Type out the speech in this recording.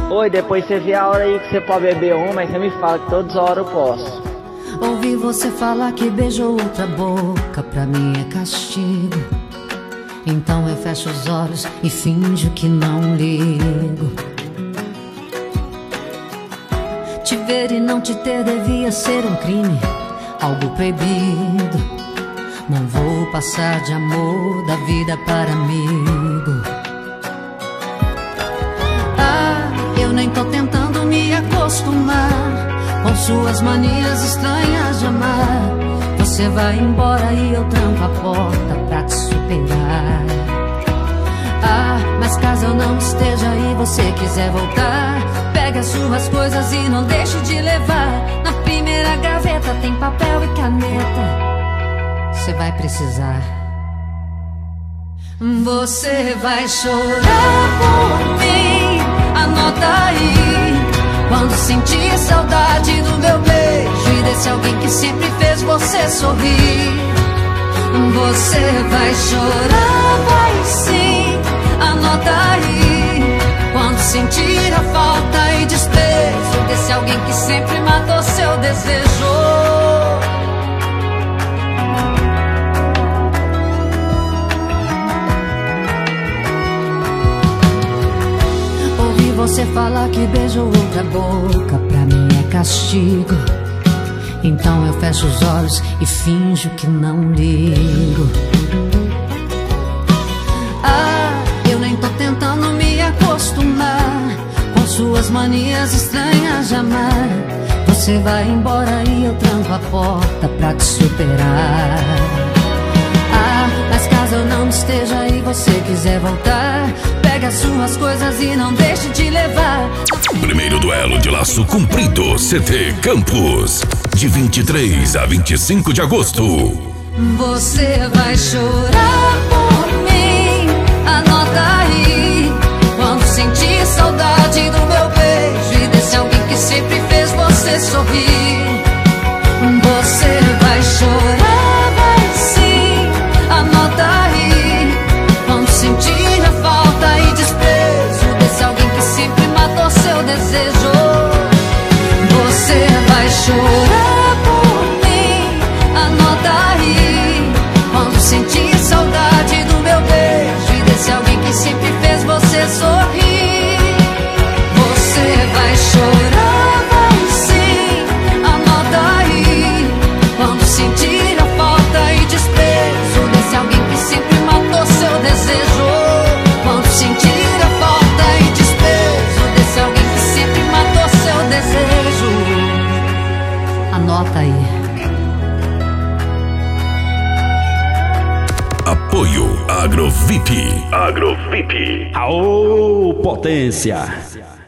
Oi, depois você vê a hora aí que você pode beber uma, mas você me fala que todas as horas eu posso. Ouvi você falar que beijou outra boca, pra mim é castigo. Então eu fecho os olhos e finjo que não ligo. Te ver e não te ter devia ser um crime, algo proibido. Não vou passar de amor da vida para amigo. Eu nem tô tentando me acostumar com suas manias estranhas de amar. Você vai embora e eu tranco a porta pra te superar. Mas caso eu não esteja e você quiser voltar, pega as suas coisas e não deixe de levar. Na primeira gaveta tem papel e caneta, você vai precisar. Você vai chorar por mim, anota aí. Quando sentir saudade do meu beijo e desse alguém que sempre fez você sorrir. Você vai chorar, vai sim, anota aí. Quando sentir a falta e desprezo desse alguém que sempre matou seu desejo. Você fala que beijou outra boca, pra mim é castigo. Então eu fecho os olhos e finjo que não ligo. Eu nem tô tentando me acostumar com suas manias estranhas de amar. Você vai embora e eu tranco a porta pra te superar. Mas caso eu não esteja e você quiser voltar, pega as suas coisas e não deixe de levar. Primeiro duelo de laço comprido, CT Campos, de 23 a 25 de agosto. Você vai chorar por mim, anota aí. Quando sentir saudade do meu beijo e desse alguém que sempre fez você sorrir. Você vai chorar, vai sim, anota aí. Quando sentir a falta e desprezo desse alguém que sempre matou seu desejo. Você vai chorar por mim, anota aí. Quando sentir saudade do meu beijo e desse alguém que sempre fez você sorrir. Você vai chorar, vai sim, anota aí. Quando sentir a falta e desprezo desse alguém que sempre matou seu desejo. Quando sentir a falta e desprezo desse alguém que sempre matou seu desejo. Anota aí. Apoio Agrovip. Agrovip. Aô, potência!